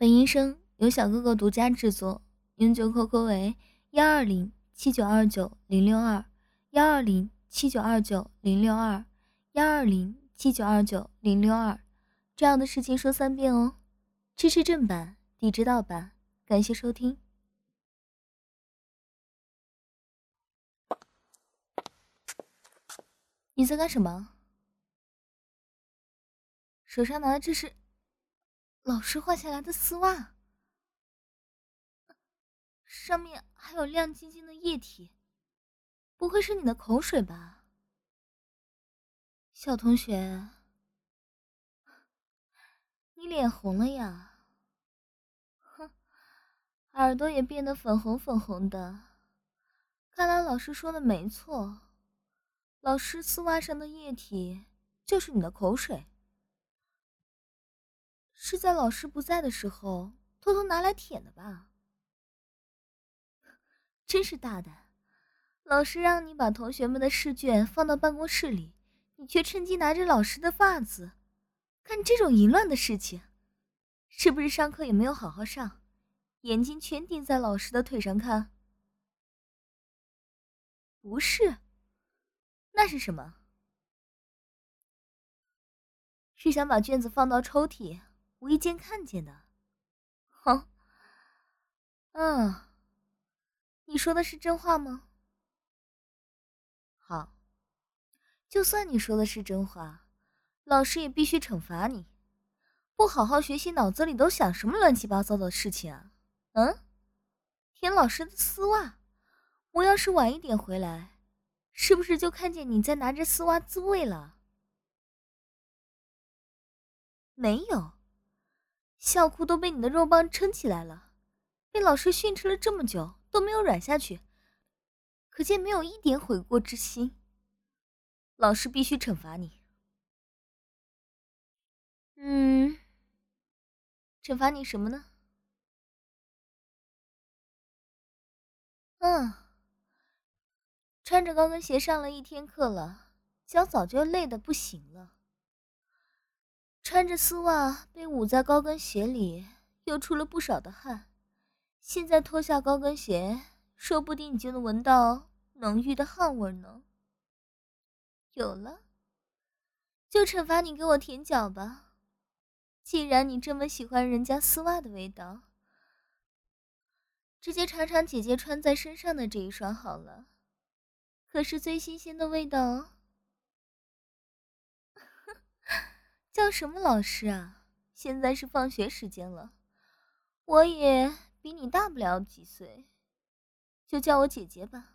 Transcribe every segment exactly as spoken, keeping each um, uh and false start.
本音声由小哥哥独家制作，永久 Q Q 为幺二零七九二九零六二幺二零七九二九零六二幺二零七九二九零六二。这样的事情说三遍哦。支持正版，地址盗版，感谢收听。你在干什么？手上拿的这是老师画下来的丝袜，上面还有亮晶晶的液体，不会是你的口水吧？小同学，你脸红了呀？哼，耳朵也变得粉红粉红的。看来老师说的没错，老师丝袜上的液体就是你的口水，是在老师不在的时候偷偷拿来舔的吧？真是大胆，老师让你把同学们的试卷放到办公室里，你却趁机拿着老师的袜子。干这种淫乱的事情，是不是上课也没有好好上，眼睛全盯在老师的腿上看？不是，那是什么？是想把卷子放到抽屉，无意间看见的。哼，嗯，你说的是真话吗？好，就算你说的是真话，老师也必须惩罚你。不好好学习，脑子里都想什么乱七八糟的事情啊？嗯，舔老师的丝袜，我要是晚一点回来，是不是就看见你在拿着丝袜自慰了？没有，校裤都被你的肉棒撑起来了，被老师训斥了这么久都没有软下去，可见没有一点悔过之心。老师必须惩罚你。嗯，惩罚你什么呢？嗯，穿着高跟鞋上了一天课了，脚早就累得不行了。穿着丝袜被捂在高跟鞋里，又出了不少的汗。现在脱下高跟鞋，说不定你就能闻到浓郁的汗味呢。有了，就惩罚你给我舔脚吧。既然你这么喜欢人家丝袜的味道，直接尝尝姐姐穿在身上的这一双好了，可是最新鲜的味道哦。叫什么老师啊？现在是放学时间了，我也比你大不了几岁，就叫我姐姐吧。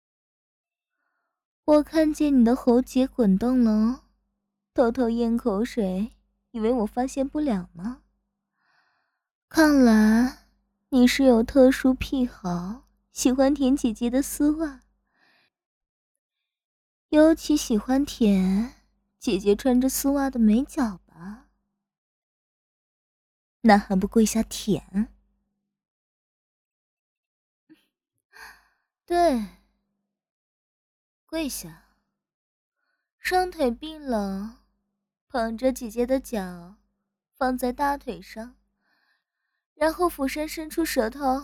我看见你的喉结滚动了哦，偷偷咽口水，以为我发现不了吗？看来你是有特殊癖好，喜欢舔姐姐的丝袜，尤其喜欢舔姐姐穿着丝袜的美脚吧？那还不跪下舔？对，跪下，双腿并拢，捧着姐姐的脚放在大腿上，然后俯身伸出舌头。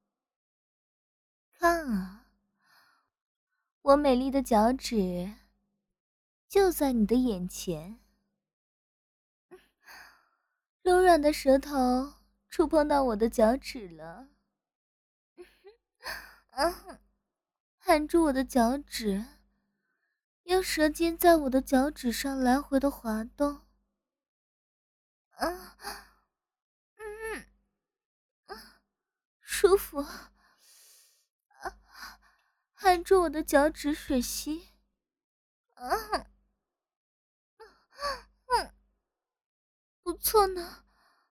看啊，我美丽的脚趾就在你的眼前，柔软的舌头触碰到我的脚趾了。啊，含住我的脚趾，用舌尖在我的脚趾上来回的滑动。啊，嗯，舒服。啊，含住我的脚趾吮吸。啊，嗯，不错呢。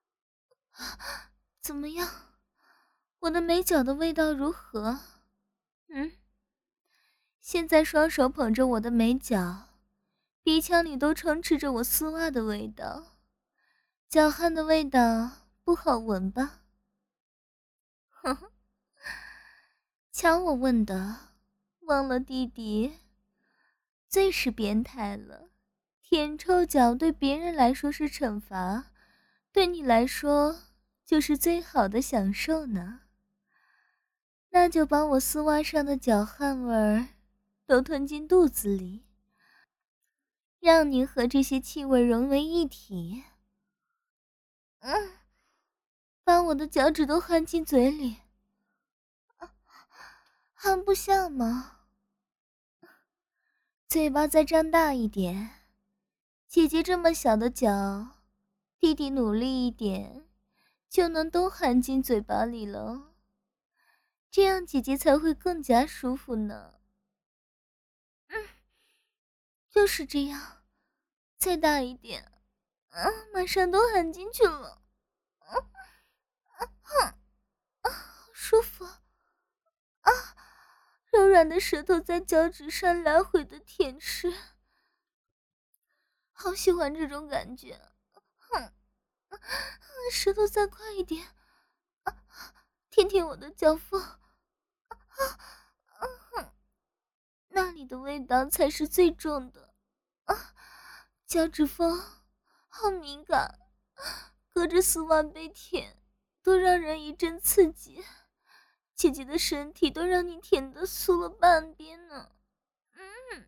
怎么样？我的美脚的味道如何？嗯，现在双手捧着我的美脚，鼻腔里都充斥着我丝袜的味道，脚汗的味道不好闻吧？呵呵，瞧我问的，忘了弟弟最是变态了。舔臭脚对别人来说是惩罚，对你来说就是最好的享受呢。那就把我丝袜上的脚汗味儿都吞进肚子里，让你和这些气味融为一体。嗯，把我的脚趾都含进嘴里，含不下吗？嘴巴再张大一点，姐姐这么小的脚，弟弟努力一点，就能都含进嘴巴里了。这样姐姐才会更加舒服呢。嗯，就是这样，再大一点，啊，马上都含进去了。啊啊啊！好舒服啊！柔软的舌头在脚趾上来回的舔舐，好喜欢这种感觉。哼，舌头再快一点，啊，舔舔我的脚缝，啊啊哼，那里的味道才是最重的。啊，脚趾缝好敏感，隔着丝袜被舔，都让人一阵刺激。姐姐的身体都让你舔得酥了半边呢。嗯，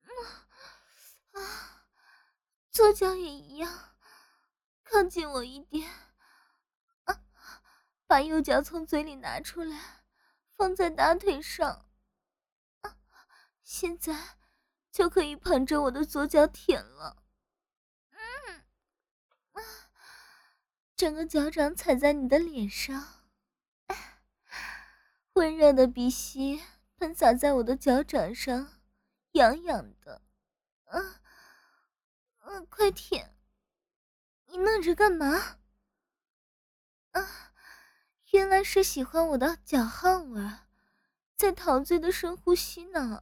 啊，左脚也一样，靠近我一点。啊，把右脚从嘴里拿出来，放在大腿上。啊，现在就可以捧着我的左脚舔了。嗯，啊，整个脚掌踩在你的脸上，温热的鼻息喷洒在我的脚掌上，痒痒的。嗯、啊、嗯、啊，快舔！你愣着干嘛？啊，原来是喜欢我的脚汗味儿，在陶醉的深呼吸呢。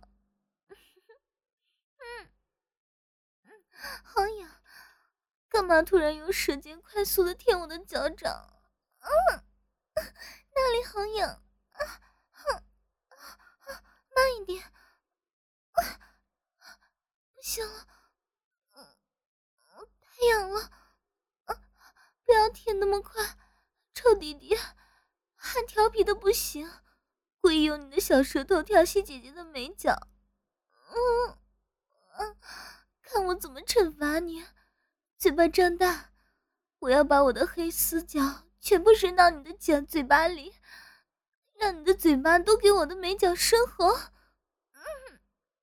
嗯嗯，好痒，干嘛突然用舌尖快速的舔我的脚掌？嗯，那里好痒。啊，哼，啊，慢一点。啊，不行了，嗯嗯，太痒了。啊，不要舔那么快，臭弟弟，还调皮的不行，故意用你的小舌头调戏姐姐的美脚。嗯嗯，看我怎么惩罚你！嘴巴张大，我要把我的黑丝脚全部伸到你的脚嘴巴里，让你的嘴巴都给我的美脚生活。嗯，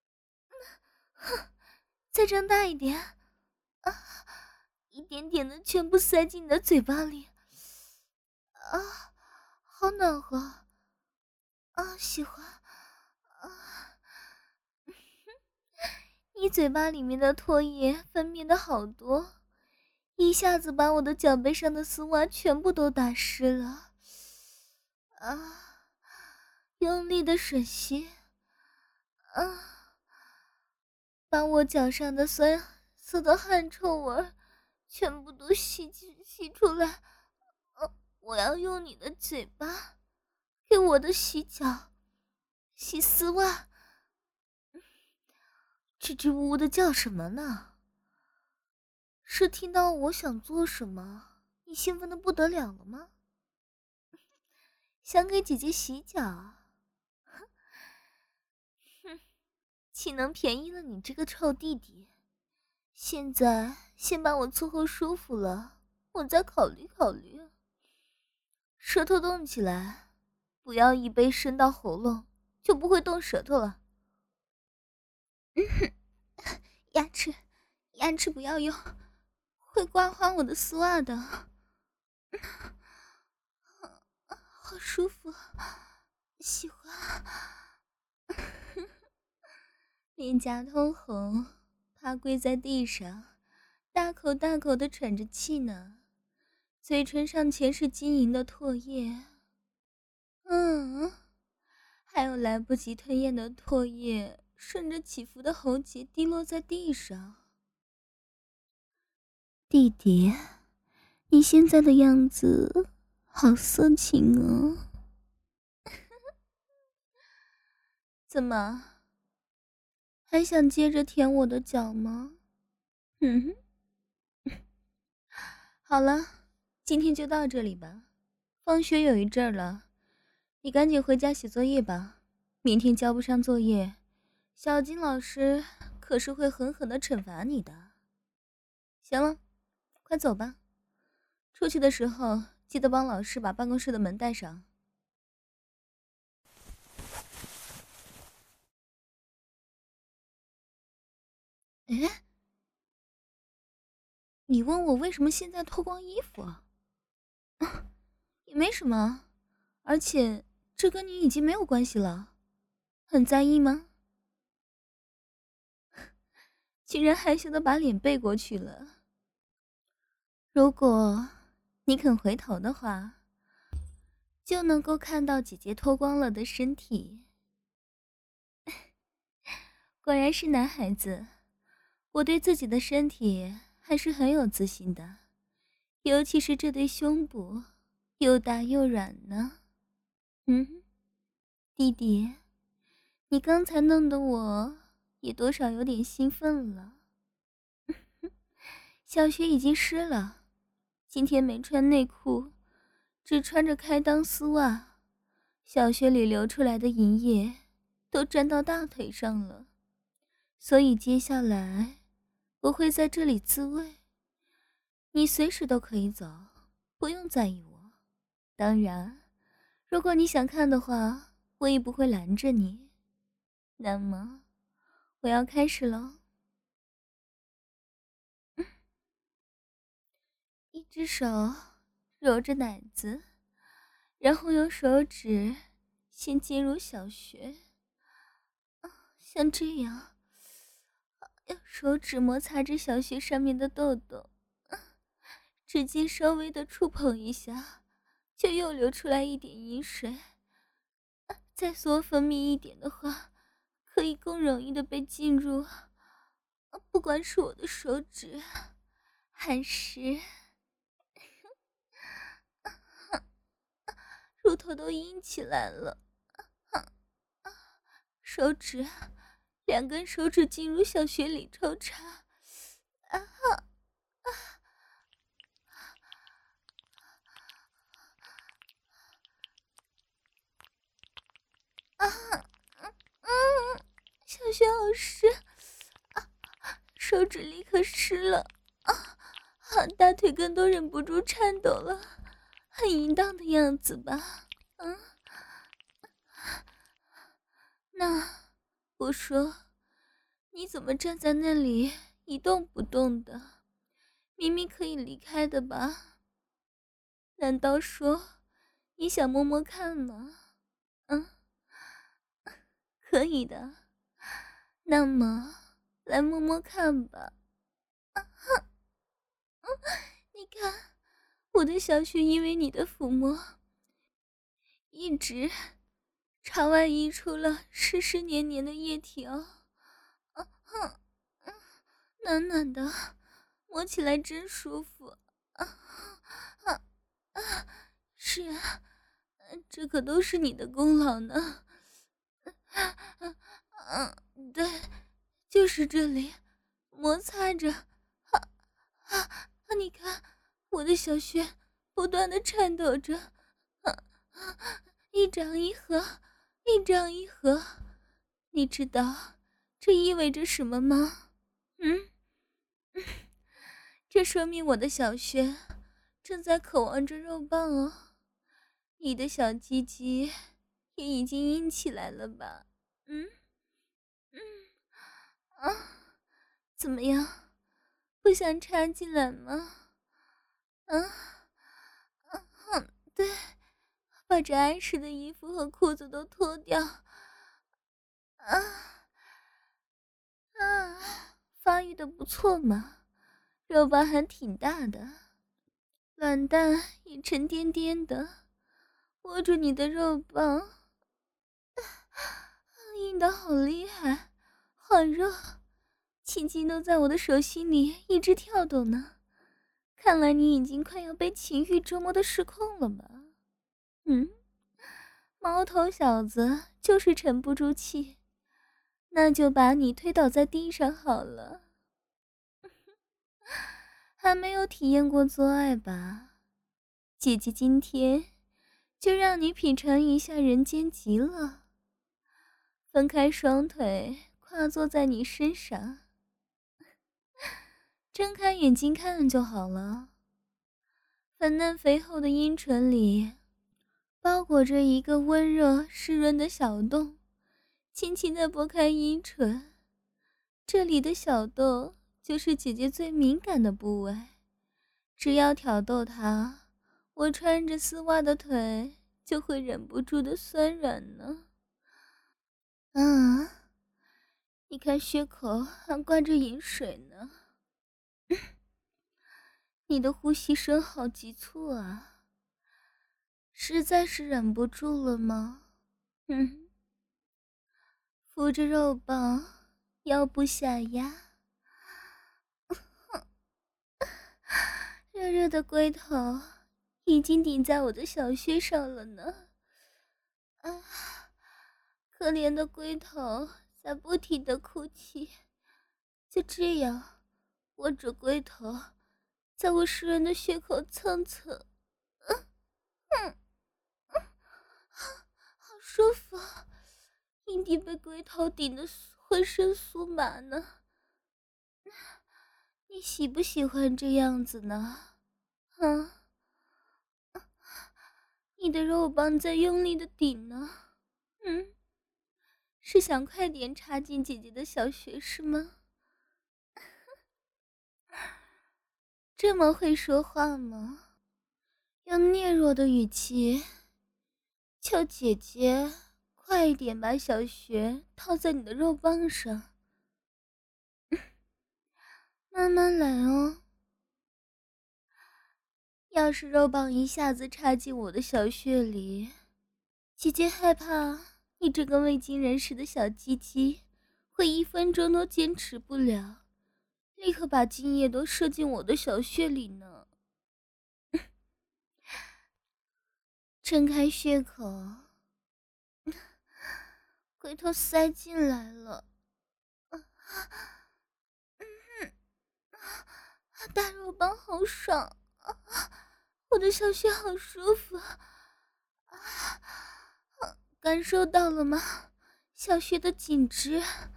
再张大一点，啊，一点点的全部塞进你的嘴巴里。啊，好暖和啊，喜欢啊！你嘴巴里面的唾液分泌的好多，一下子把我的脚背上的丝袜全部都打湿了。啊，用力的吮吸，啊，把我脚上的酸涩的汗臭味全部都吸吸出来。呃，我要用你的嘴巴给我的洗脚、洗丝袜。支支吾吾的叫什么呢？是听到我想做什么，你兴奋的不得了了吗？想给姐姐洗脚？哼，岂能便宜了你这个臭弟弟？现在先把我伺候舒服了，我再考虑考虑。舌头动起来，不要一杯伸到喉咙就不会动舌头了。嗯哼，牙齿，牙齿不要用，会刮花我的丝袜的。好舒服，喜欢。脸颊通红，趴跪在地上，大口大口的喘着气呢，嘴唇上全是晶莹的唾液。嗯，还有来不及吞咽的唾液顺着起伏的喉结滴落在地上。弟弟，你现在的样子好色情哦。怎么，还想接着舔我的脚吗？嗯哼，好了，今天就到这里吧。 放学有一阵儿了，你赶紧回家写作业吧。明天交不上作业，小金老师可是会狠狠地惩罚你的。行了，快走吧。出去的时候记得帮老师把办公室的门带上。哎，你问我为什么现在脱光衣服啊？也没什么，而且这跟你已经没有关系了。很在意吗？竟然害羞的把脸背过去了。如果你肯回头的话，就能够看到姐姐脱光了的身体。果然是男孩子，我对自己的身体还是很有自信的，尤其是这对胸部，又大又软呢。嗯，弟弟，你刚才弄得我也多少有点兴奋了。小雪已经湿了，今天没穿内裤，只穿着开裆丝袜，小穴里流出来的银液都沾到大腿上了，所以接下来我会在这里自慰，你随时都可以走，不用在意我。当然，如果你想看的话，我也不会拦着你。那么，我要开始喽。一只手揉着奶子，然后用手指先进入小穴，像这样，用手指摩擦着小穴上面的痘痘，指尖稍微的触碰一下，就又流出来一点饮水。再多分泌一点的话，可以更容易的被进入。不管是我的手指，还是乳头都硬起来了。手指，两根手指进入小穴里抽插。啊哈啊！啊，嗯嗯，小穴好湿，啊，手指立刻湿了，啊啊，大腿根都忍不住颤抖了，很淫荡的样子吧？嗯，那我说，你怎么站在那里一动不动的？明明可以离开的吧？难道说你想摸摸看吗？嗯，可以的。那么来摸摸看吧。啊哈，嗯，你看我的小穴因为你的抚摸，一直朝外溢出了湿湿黏黏的液体哦。啊哈，嗯，暖暖的，摸起来真舒服。啊啊啊！是啊，这可都是你的功劳呢。嗯，对，就是这里，摩擦着。啊啊啊！你看，我的小穴不断的颤抖着，啊啊，一张一合，一张一合。你知道这意味着什么吗？嗯，这说明我的小穴正在渴望着肉棒哦。你的小鸡鸡也已经硬起来了吧？嗯嗯啊，怎么样？不想插进来吗？啊啊哼，对，把这碍事的衣服和裤子都脱掉。啊啊，发育的不错嘛，肉棒还挺大的，卵蛋也沉甸甸的，握住你的肉棒。硬的好厉害，好热，青筋都在我的手心里一直跳动呢。看来你已经快要被情欲折磨的失控了吧？嗯，毛头小子就是沉不住气，那就把你推倒在地上好了。还没有体验过做爱吧？姐姐今天就让你品尝一下人间极乐。分开双腿，跨坐在你身上，睁开眼睛看就好了。粉嫩肥厚的阴唇里包裹着一个温热湿润的小洞，轻轻地拨开阴唇，这里的小洞就是姐姐最敏感的部位，只要挑逗它，我穿着丝袜的腿就会忍不住的酸软呢。啊，你看血口还灌着饮水呢。你的呼吸声好急促啊，实在是忍不住了吗？嗯，扶着肉棒，腰部下压，热热的龟头已经顶在我的小穴上了呢。啊，可怜的龟头在不停的哭泣，就这样握着龟头在我湿润的血口蹭蹭，嗯嗯嗯，好舒服，阴蒂被龟头顶得浑身酥麻呢。你喜不喜欢这样子呢？啊，你的肉棒在用力的顶呢。嗯，是想快点插进姐姐的小穴是吗？这么会说话吗？用嗫弱的语气求姐姐快一点把小穴套在你的肉棒上。慢慢来哦。要是肉棒一下子插进我的小穴里，姐姐害怕你这个未经人事的小鸡鸡会一分钟都坚持不了，立刻把精液都射进我的小穴里呢。撑开穴口，龟头塞进来了。大肉棒好爽，我的小穴好舒服，感受到了吗？小穴的紧致，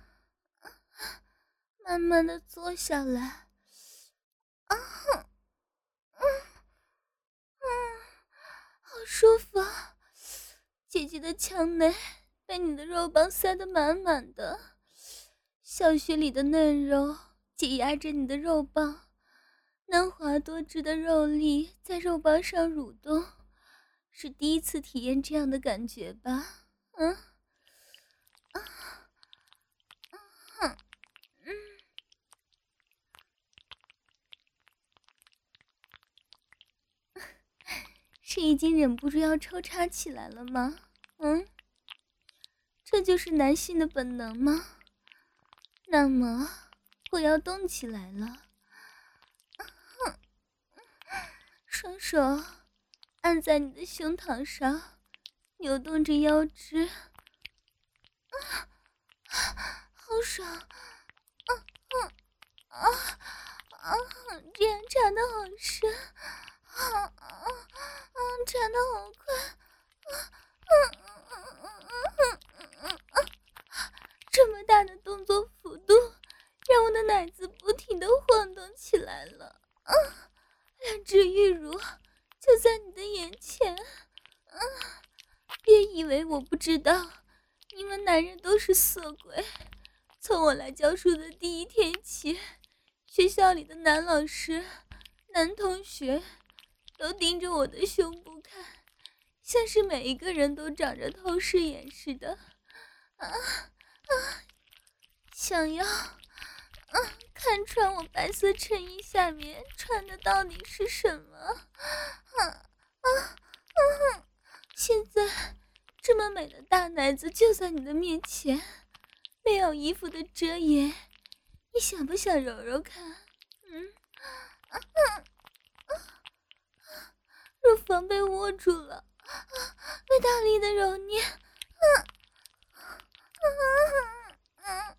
慢慢的坐下来，啊，嗯嗯，好舒服啊！姐姐的腔内被你的肉棒塞得满满的，小穴里的嫩肉挤压着你的肉棒。嫩滑多汁的肉粒在肉棒上蠕动，是第一次体验这样的感觉吧？嗯，啊，啊，嗯，是已经忍不住要抽插起来了吗？嗯，这就是男性的本能吗？那么，我要动起来了。双手按在你的胸膛上，扭动着腰肢，啊，好爽！啊啊啊啊！这样插得好深，啊啊啊！插得好快，啊啊啊啊啊啊！这么大的动作幅度，让我的奶子不停地晃动起来了。啊！两只玉乳就在你的眼前，啊！别以为我不知道，你们男人都是色鬼。从我来教书的第一天起，学校里的男老师、男同学都盯着我的胸部看，像是每一个人都长着透视眼似的。啊啊！想要啊，看穿我白色衬衣下面穿的到底是什么？啊啊啊！现在这么美的大奶子就在你的面前，没有衣服的遮掩，你想不想揉揉看？嗯，啊啊啊！乳房被握住了，啊，被大力的揉捏，啊啊啊啊！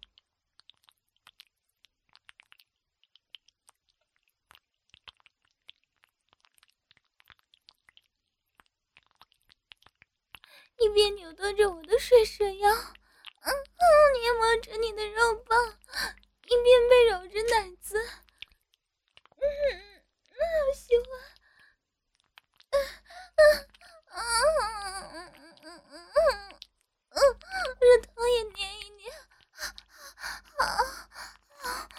一边扭动着我的水蛇腰，嗯嗯，捏磨着你的肉棒，一边被揉着奶子。嗯嗯，好喜欢。嗯嗯嗯嗯嗯嗯嗯，这头也捏一捏。啊啊！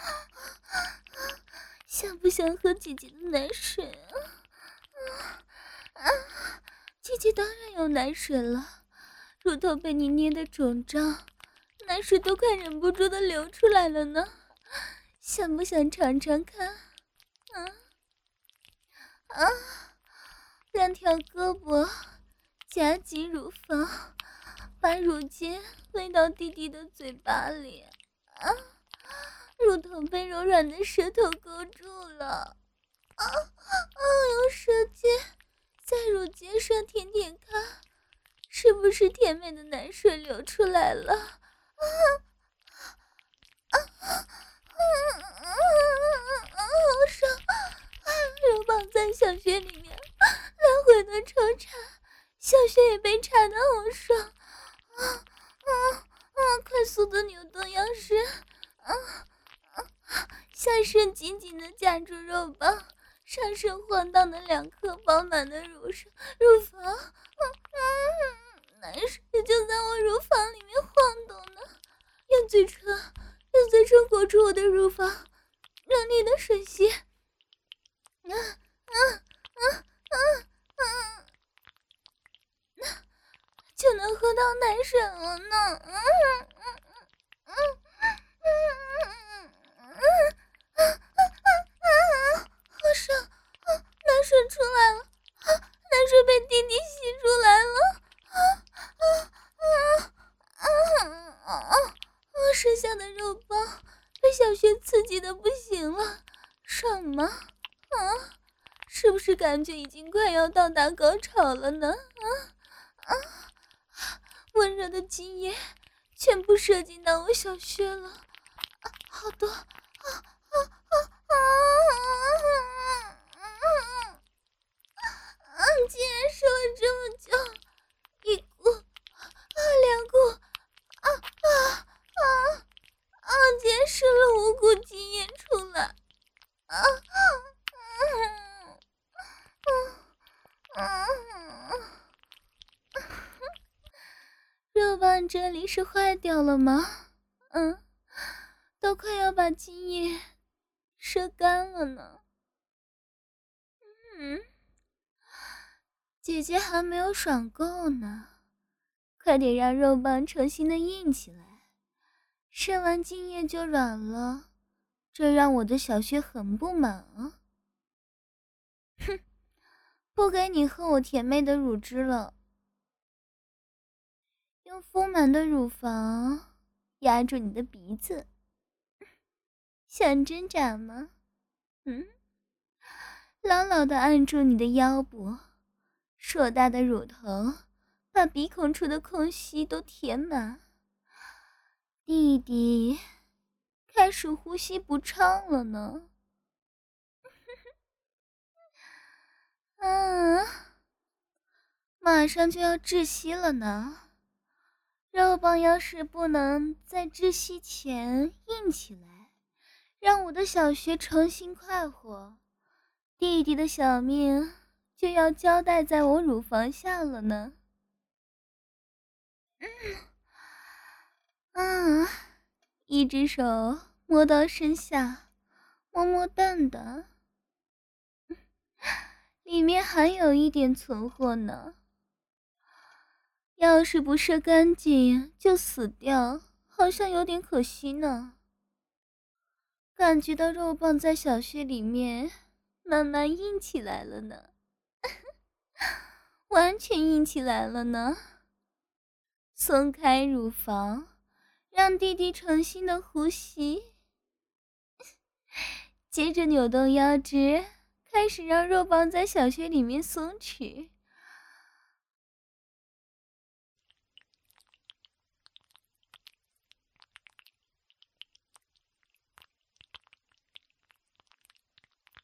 想不想喝姐姐的奶水啊？啊啊！姐姐当然有奶水了，乳头被你捏得肿胀，奶水都快忍不住的流出来了呢。想不想尝尝看？啊啊！两条胳膊夹紧乳房，把乳尖喂到弟弟的嘴巴里。啊！乳头被柔软的舌头勾住了。啊啊！用舌尖在乳尖上舔舔看，是不是甜美的奶水流出来了？啊啊啊啊！好爽！肉棒在小穴里面来回的抽插，小穴也被插得好爽。啊啊啊！快速的扭动腰身，啊啊！下身紧紧的夹住肉棒，上身晃荡的两颗饱满的乳上乳房，嗯嗯，奶水就在我乳房里面晃动呢。用嘴唇，用嘴唇裹住我的乳房，用力的吮吸。嗯嗯嗯嗯嗯，就能喝到奶水了呢。嗯嗯嗯嗯嗯嗯嗯，好爽！啊，奶水出来了！啊，奶水被弟弟吸出来了！啊啊啊啊啊！啊，剩下的肉棒被小穴刺激的不行了，爽吗？啊，是不是感觉已经快要到达高潮了呢？啊啊！温热的精液全部射进到我小穴了，啊，好多！啊啊啊啊！啊！竟然射了这么久，一股啊，两股，啊啊啊啊！竟然射了五股精液出来，啊！嗯嗯嗯，肉棒这里是坏掉了吗？嗯，都快要把精液射干了呢。嗯，姐姐还没有爽够呢，快点让肉棒重新的硬起来，射完精液就软了，这让我的小穴很不满啊。哼，不给你喝我甜美的乳汁了，用丰满的乳房压住你的鼻子，想挣扎吗？嗯，牢牢地按住你的腰部，硕大的乳头把鼻孔处的空隙都填满。弟弟开始呼吸不畅了呢。啊，马上就要窒息了呢。肉棒要是不能在窒息前硬起来，让我的小穴重新快活，弟弟的小命就要交代在我乳房下了呢。嗯，啊，一只手摸到身下，摸摸蛋蛋，里面还有一点存货呢。要是不射干净就死掉，好像有点可惜呢。感觉到肉棒在小穴里面慢慢硬起来了呢，完全硬起来了呢。松开乳房，让弟弟重新的呼吸，接着扭动腰肢，开始让肉棒在小穴里面松弛。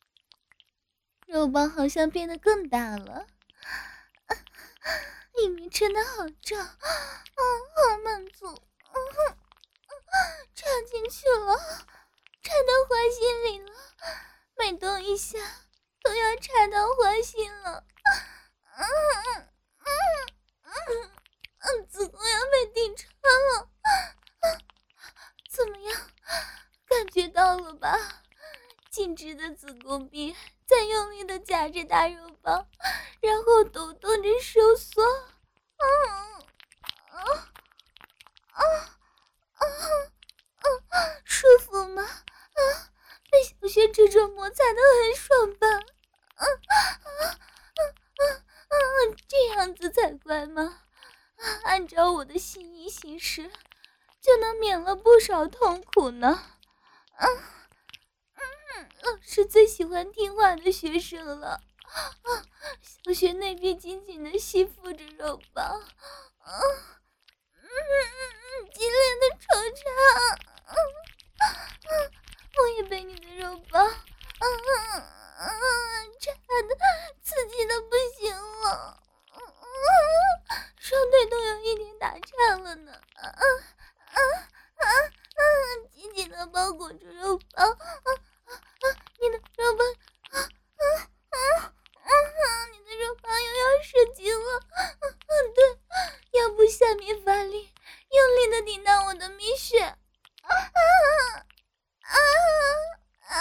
肉棒好像变得更大了，里面真的好胀，嗯，好满足，嗯，插进去了，插到花心里了，每动一下都要插到花心了，嗯嗯嗯嗯，子宫要被顶穿了，怎么样？感觉到了吧？紧致的子宫壁在用力的夹着大肉棒，然后抖动着收缩。嗯啊啊啊啊！舒服吗？啊，被小穴这种摩擦的很爽吧？啊啊啊啊啊！这样子才怪吗？按照我的心意行事，就能免了不少痛苦呢。啊，嗯，老师最喜欢听话的学生了。啊，小穴内壁紧紧的吸附着肉棒，啊，嗯嗯嗯，激烈的抽插，嗯嗯，我也被你的肉棒，嗯嗯嗯，插的刺激的不行了，嗯嗯，双腿都有一点打颤了呢，啊啊啊啊啊，紧紧的包裹住肉棒，啊啊啊，你的肉棒，啊啊啊啊，你的肉棒又要射精了，嗯嗯，对，腰部下面发力，用力的顶到我的蜜穴，啊啊啊啊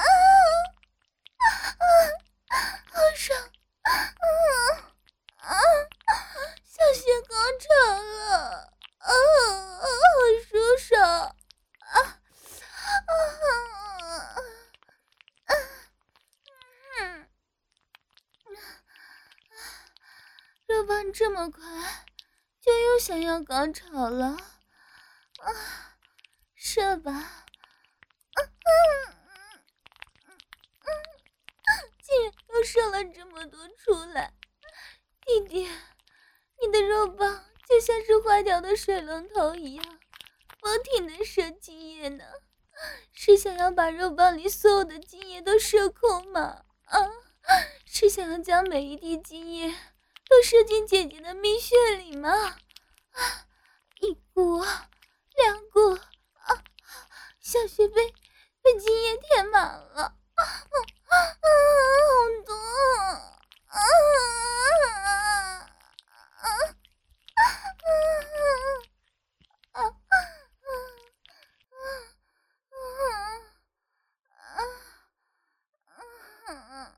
啊，好爽，啊啊，小穴高潮了，啊，好舒爽，啊啊啊，嗯，肉棒这么快就又想要高潮了，啊，射吧，啊嗯竟然又射了这么多出来，弟弟，你的肉棒就像是坏掉的水龙头一样，不停的射精液呢，是想要把肉棒里所有的精液都射空吗？啊，是想要将每一滴精液都射进姐姐的蜜穴里吗？啊，一股，两股，啊，小穴被被精液填满了，啊啊啊，好多，啊啊啊啊啊啊！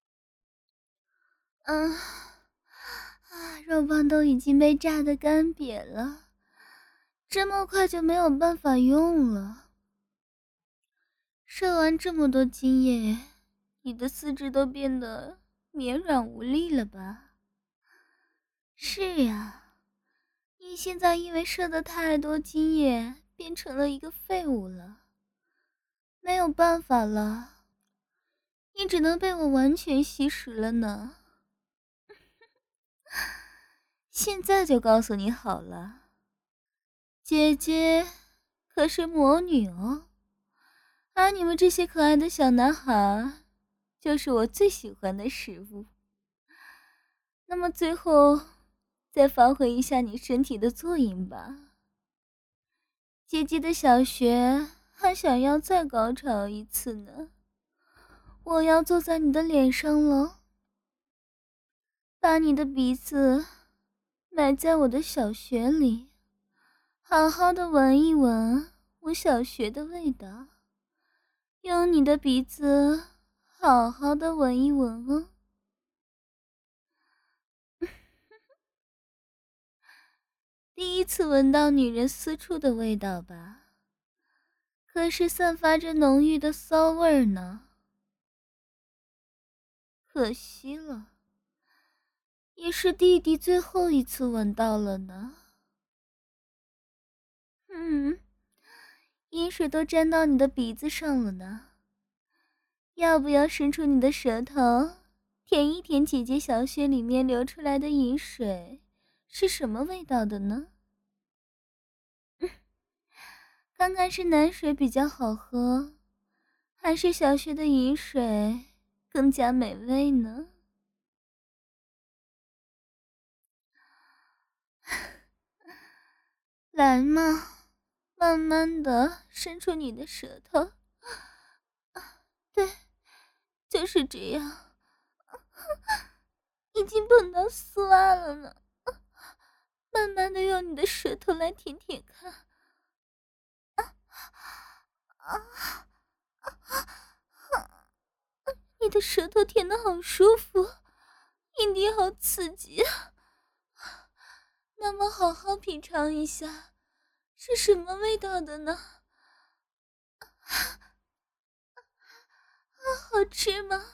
嗯，啊，肉棒都已经被炸得干瘪了，这么快就没有办法用了。射完这么多精液，你的四肢都变得绵软无力了吧？是呀，你现在因为射的太多精液，变成了一个废物了。没有办法了，你只能被我完全吸食了呢。现在就告诉你好了，姐姐可是魔女哦，而你们这些可爱的小男孩就是我最喜欢的食物。那么最后再发挥一下你身体的作用吧。姐姐的小穴还想要再高潮一次呢，我要坐在你的脸上了，把你的鼻子埋在我的小穴里，好好的闻一闻我小穴的味道，用你的鼻子好好的闻一闻哦。第一次闻到女人私处的味道吧，可是散发着浓郁的骚味儿呢。可惜了，也是弟弟最后一次闻到了呢。嗯，饮水都沾到你的鼻子上了呢，要不要伸出你的舌头，舔一舔姐姐小穴里面流出来的饮水是什么味道的呢？看看是奶水比较好喝，还是小穴的饮水更加美味呢？ 来嘛，慢慢的伸出你的舌头。对，就是这样。已经碰到丝袜了呢，慢慢的用你的舌头来舔舔看。啊啊啊！你的舌头舔得好舒服，阴蒂好刺激啊！那么好好品尝一下，是什么味道的呢？啊，好吃吗？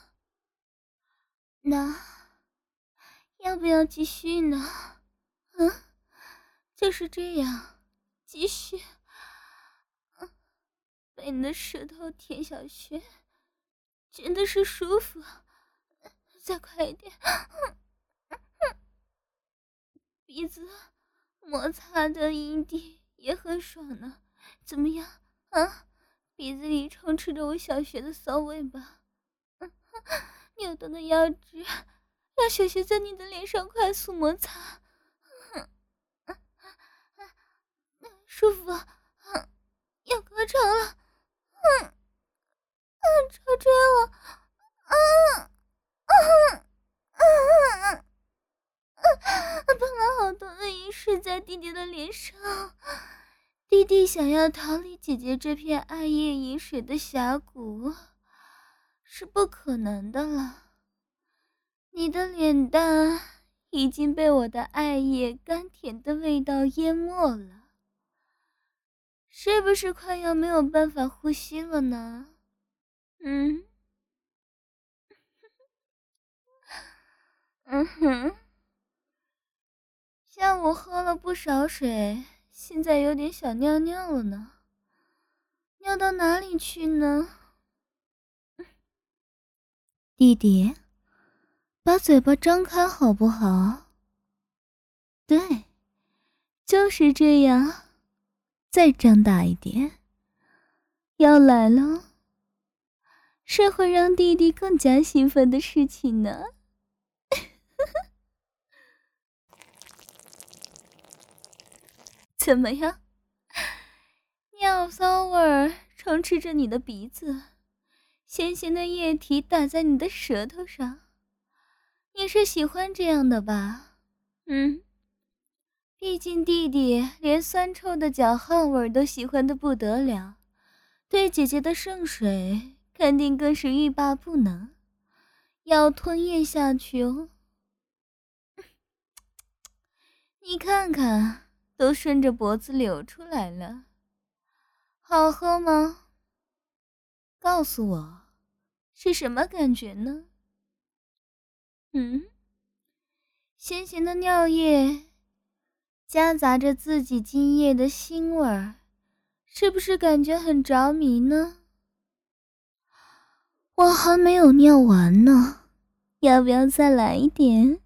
那要不要继续呢？嗯，就是这样，继续。嗯，被你的舌头舔小穴，真的是舒服。再快一点。鼻子摩擦的阴蒂也很爽呢，怎么样啊？鼻子里充斥着我小穴的骚味吧？嗯，扭动的腰肢让小穴在你的脸上快速摩擦。嗯嗯嗯，舒服。嗯，要高潮了。嗯嗯，潮追我。嗯嗯嗯嗯。喷了好多的饮水在弟弟的脸上，弟弟想要逃离姐姐这片爱液饮水的峡谷是不可能的了。你的脸蛋已经被我的爱液甘甜的味道淹没了，是不是快要没有办法呼吸了呢？嗯嗯哼，下午喝了不少水，现在有点想尿尿了呢。尿到哪里去呢？弟弟，把嘴巴张开好不好？对，就是这样，再张大一点。要来了，是会让弟弟更加兴奋的事情呢。怎么样？尿骚味儿充斥着你的鼻子，咸咸的液体打在你的舌头上，你是喜欢这样的吧？嗯，毕竟弟弟连酸臭的脚汗味都喜欢的不得了，对姐姐的圣水肯定更是欲罢不能，要吞咽下去哦。你看看，都顺着脖子流出来了，好喝吗？告诉我，是什么感觉呢？嗯，咸咸的尿液夹杂着自己精液的腥味儿，是不是感觉很着迷呢？我还没有尿完呢，要不要再来一点？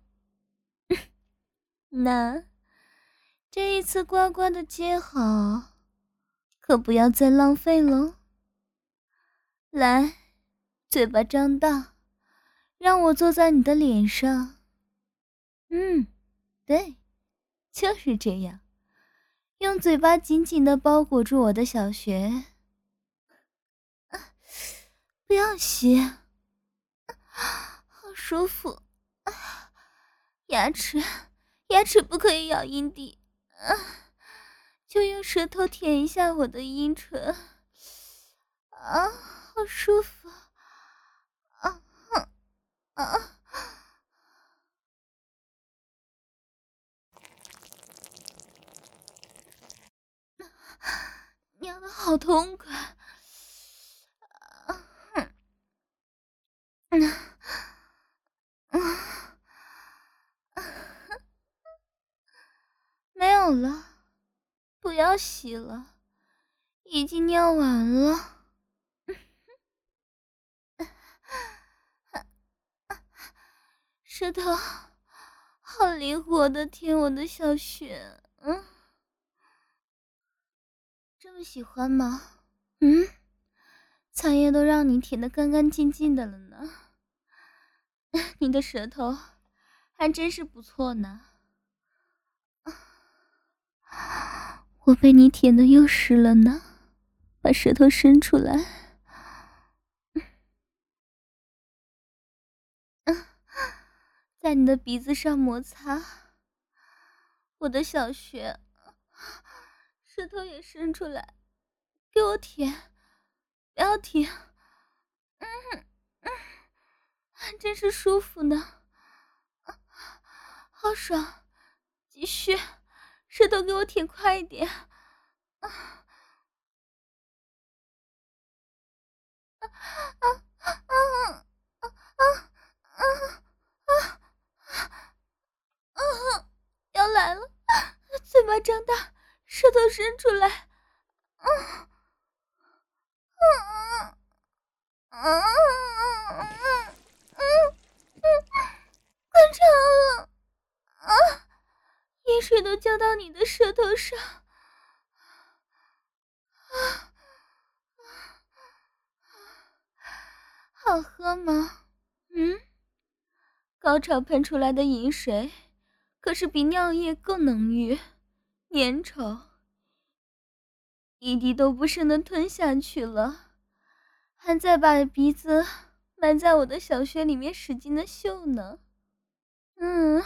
那这一次乖乖的接好，可不要再浪费了。来，嘴巴张大，让我坐在你的脸上。嗯，对，就是这样，用嘴巴紧紧地包裹住我的小穴。啊，不要吸，啊，好舒服。啊，牙齿，牙齿不可以咬阴蒂。啊，就用舌头舔一下我的阴唇。啊，好舒服。啊啊！尿得好痛快。啊，嗯嗯，没有了，不要洗了，已经尿完了。舌头好灵活的舔我的小穴。嗯，这么喜欢吗？嗯，菜叶都让你舔得干干净净的了呢。你的舌头还真是不错呢。 我被你舔得又湿了呢，把舌头伸出来。在你的鼻子上摩擦，我的小穴，舌头也伸出来，给我舔，不要停。嗯嗯，真是舒服呢，好爽，继续，舌头给我舔快一点。啊啊啊啊啊啊啊！啊！要来了，嘴巴张大，舌头伸出来。啊啊啊啊啊！快长了啊！盐水都浇到你的舌头上。啊！好喝吗？嗯？高潮喷出来的饮水可是比尿液更浓郁粘稠，一滴都不剩的吞下去了，还在把鼻子埋在我的小穴里面使劲的嗅呢。嗯，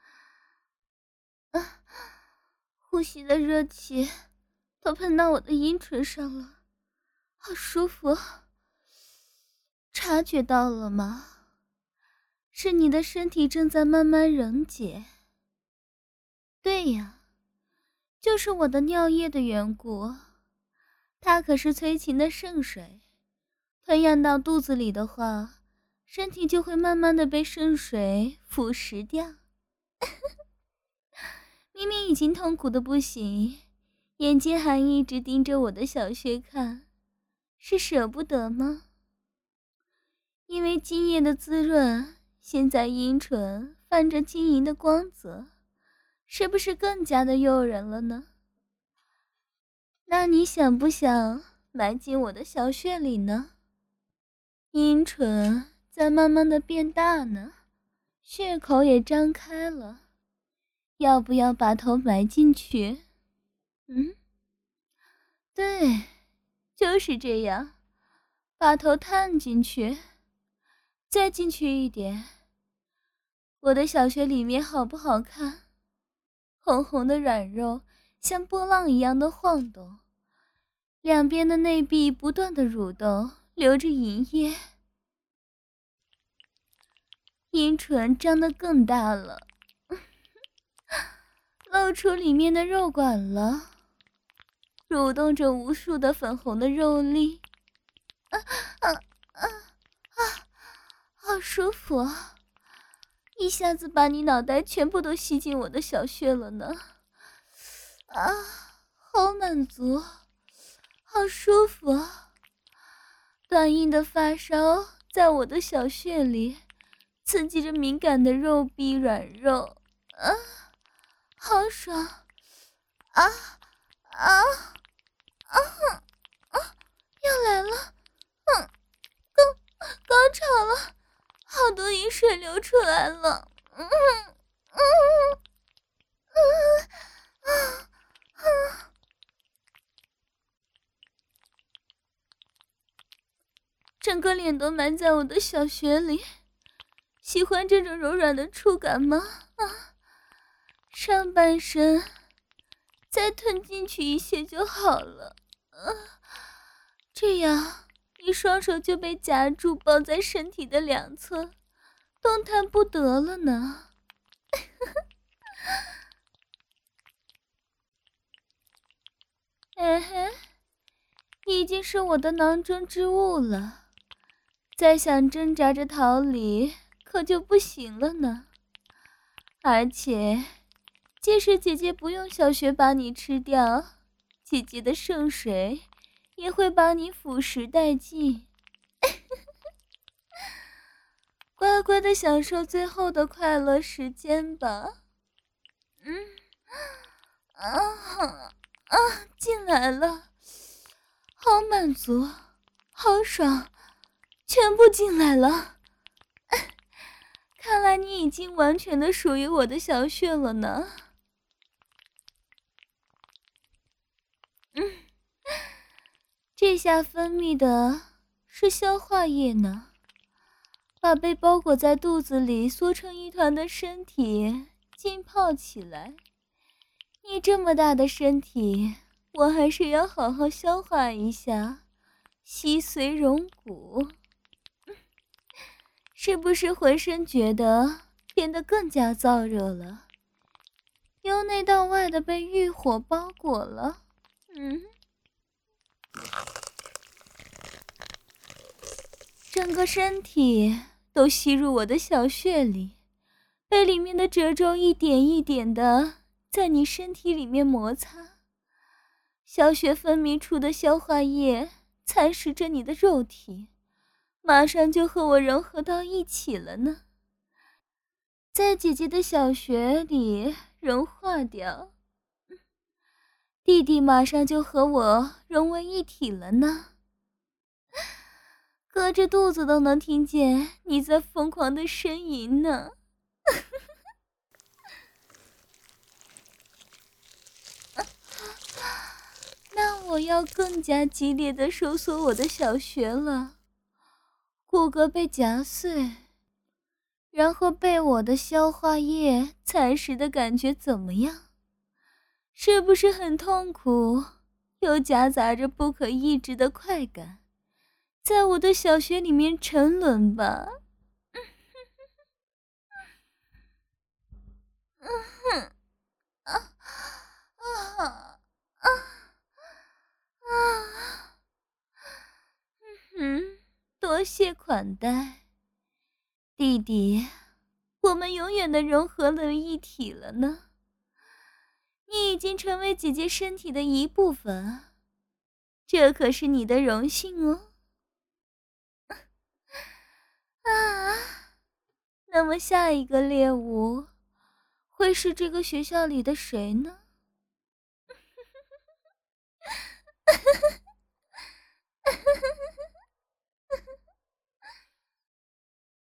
啊，呼吸的热气都喷到我的阴唇上了，好舒服。察觉到了吗？是你的身体正在慢慢溶解。对呀，就是我的尿液的缘故，它可是催情的圣水，吞咽到肚子里的话，身体就会慢慢的被圣水腐蚀掉。明明已经痛苦的不行，眼睛还一直盯着我的小穴看，是舍不得吗？因为精液的滋润，现在阴唇泛着晶莹的光泽，是不是更加的诱人了呢？那你想不想埋进我的小穴里呢？阴唇在慢慢的变大呢，血口也张开了，要不要把头埋进去？嗯，对，就是这样，把头探进去，再进去一点。我的小穴里面好不好看？红红的软肉像波浪一样的晃动，两边的内壁不断的蠕动，流着银液，阴唇张得更大了，露出里面的肉管了，蠕动着无数的粉红的肉粒。啊啊啊啊！好舒服啊！一下子把你脑袋全部都吸进我的小穴了呢。啊，好满足，好舒服啊！短硬的发梢在我的小穴里刺激着敏感的肉壁软肉，啊，好爽！啊啊啊啊！要来了！嗯，高高潮了，好多饮水流出来了。嗯嗯嗯嗯嗯，整个脸都埋在我的小穴里。喜欢这种柔软的触感吗？啊，上半身再吞进去一些就好了。啊，这样你双手就被夹住，抱在身体的两侧，动弹不得了呢。哎嘿，你已经是我的囊中之物了，再想挣扎着逃离可就不行了呢。而且即使姐姐不用小穴把你吃掉，姐姐的圣水也会把你腐蚀殆尽。乖乖的享受最后的快乐时间吧。嗯，啊啊，进来了，好满足，好爽，全部进来了。看来你已经完全的属于我的小穴了呢。 嗯，这下分泌的是消化液呢，把被包裹在肚子里缩成一团的身体浸泡起来。你这么大的身体，我还是要好好消化一下，吸髓溶骨。是不是浑身觉得变得更加燥热了？由内到外的被欲火包裹了。嗯，整个身体都吸入我的小穴里，被里面的褶皱一点一点的在你身体里面摩擦。小穴分泌出的消化液蚕食着你的肉体，马上就和我融合到一起了呢，在姐姐的小穴里融化掉。弟弟马上就和我融为一体了呢，隔着肚子都能听见你在疯狂的呻吟呢。那我要更加激烈的收缩我的小穴了，骨骼被夹碎，然后被我的消化液蚕食的感觉怎么样？是不是很痛苦，又夹杂着不可抑制的快感，在我的小穴里面沉沦吧？啊啊啊啊！嗯，多谢款待，弟弟，我们永远的融合了一体了呢。你已经成为姐姐身体的一部分，这可是你的荣幸哦。啊，那么下一个猎物会是这个学校里的谁呢？